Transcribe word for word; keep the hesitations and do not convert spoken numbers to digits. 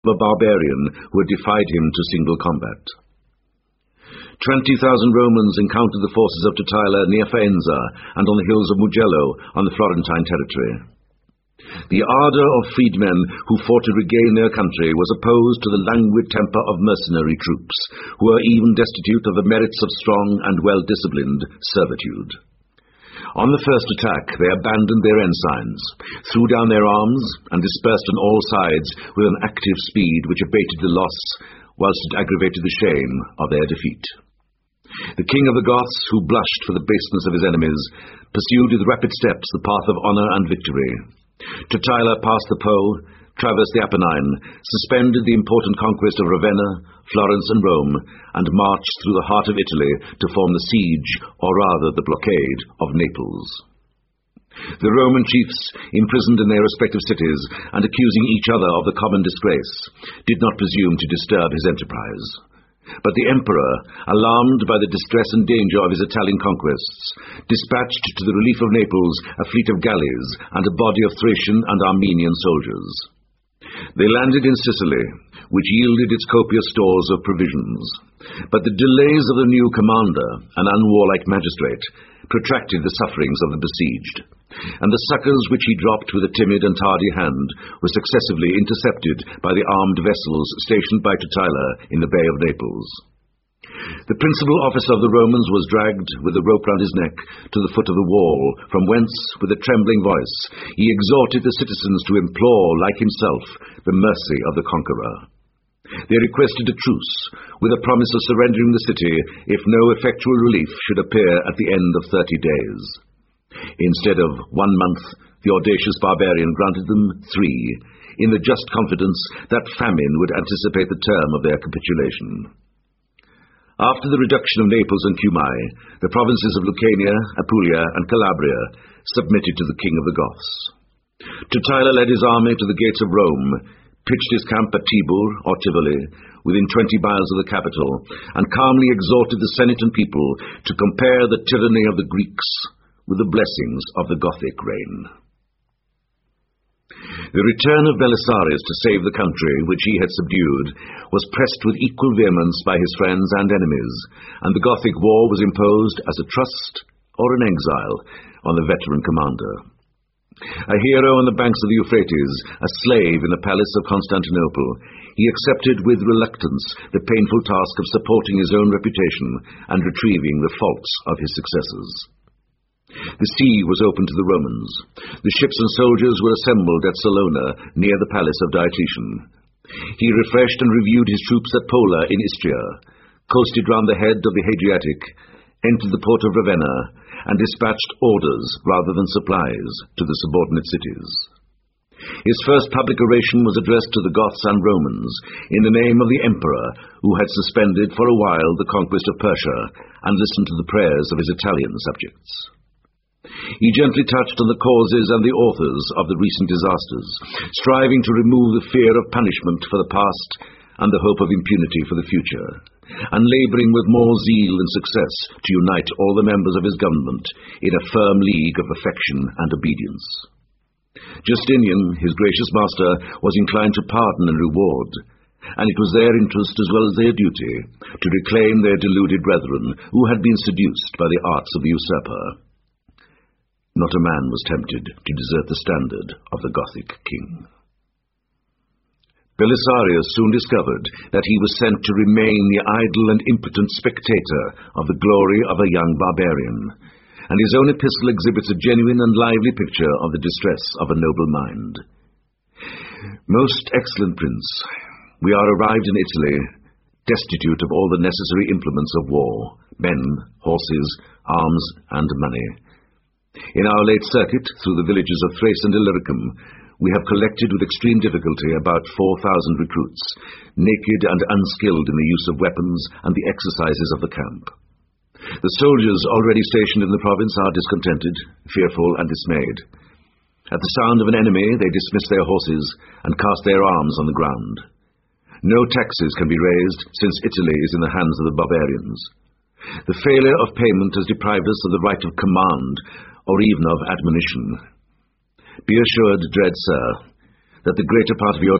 a barbarian who had defied him to single combat. Twenty thousand Romans encountered the forces of Totila near Faenza and on the hills of Mugello on the Florentine territory. The ardour of freedmen who fought to regain their country was opposed to the languid temper of mercenary troops, who were even destitute of the merits of strong and well-disciplined servitude. On the first attack they abandoned their ensigns, threw down their arms, and dispersed on all sides with an active speed which abated the loss, whilst it aggravated the shame of their defeat. The king of the Goths, who blushed for the baseness of his enemies, pursued with rapid steps the path of honour and victory. Totila passed the Po, traversed the Apennine, suspended the important conquest of Ravenna, Florence and Rome, and marched through the heart of Italy to form the siege, or rather the blockade, of Naples. The Roman chiefs, imprisoned in their respective cities, and accusing each other of the common disgrace, did not presume to disturb his enterprise. But the emperor, alarmed by the distress and danger of his Italian conquests, dispatched to the relief of Naples a fleet of galleys and a body of Thracian and Armenian soldiers. They landed in Sicily, which yielded its copious stores of provisions. But the delays of the new commander, an unwarlike magistrate, protracted the sufferings of the besieged, and the succours which he dropped with a timid and tardy hand were successively intercepted by the armed vessels stationed by Totila in the Bay of Naples. The principal officer of the Romans was dragged with a rope round his neck to the foot of the wall, from whence, with a trembling voice, he exhorted the citizens to implore, like himself, the mercy of the conqueror. They requested a truce, with a promise of surrendering the city if no effectual relief should appear at the end of thirty days. Instead of one month, the audacious barbarian granted them three, in the just confidence that famine would anticipate the term of their capitulation. After the reduction of Naples and Cumae, the provinces of Lucania, Apulia, and Calabria submitted to the king of the Goths. Totila led his army to the gates of Rome, pitched his camp at Tibur, or Tivoli, within twenty miles of the capital, and calmly exhorted the Senate and people to compare the tyranny of the Greeks with the blessings of the Gothic reign. The return of Belisarius to save the country which he had subdued was pressed with equal vehemence by his friends and enemies, and the Gothic war was imposed as a trust or an exile on the veteran commander. A hero on the banks of the Euphrates, a slave in the palace of Constantinople, he accepted with reluctance the painful task of supporting his own reputation and retrieving the faults of his successors. The sea was open to the Romans. The ships and soldiers were assembled at Salona, near the palace of Diocletian. He refreshed and reviewed his troops at Pola in Istria, coasted round the head of the Hadriatic, entered the port of Ravenna, and dispatched orders rather than supplies to the subordinate cities. His first public oration was addressed to the Goths and Romans in the name of the emperor, who had suspended for a while the conquest of Persia and listened to the prayers of his Italian subjects. He gently touched on the causes and the authors of the recent disasters, striving to remove the fear of punishment for the past and the hope of impunity for the future, and labouring with more zeal and success to unite all the members of his government in a firm league of affection and obedience. Justinian, his gracious master, was inclined to pardon and reward, and it was their interest as well as their duty to reclaim their deluded brethren who had been seduced by the arts of the usurper. Not a man was tempted to desert the standard of the Gothic king. Belisarius soon discovered that he was sent to remain the idle and impotent spectator of the glory of a young barbarian, and his own epistle exhibits a genuine and lively picture of the distress of a noble mind. Most excellent prince, we are arrived in Italy, destitute of all the necessary implements of war, men, horses, arms, and money. In our late circuit through the villages of Thrace and Illyricum, we have collected with extreme difficulty about four thousand recruits, naked and unskilled in the use of weapons and the exercises of the camp. The soldiers already stationed in the province are discontented, fearful, and dismayed. At the sound of an enemy, they dismiss their horses and cast their arms on the ground. No taxes can be raised, since Italy is in the hands of the barbarians. The failure of payment has deprived us of the right of command, or even of admonition. Be assured, dread sir, that the greater part of your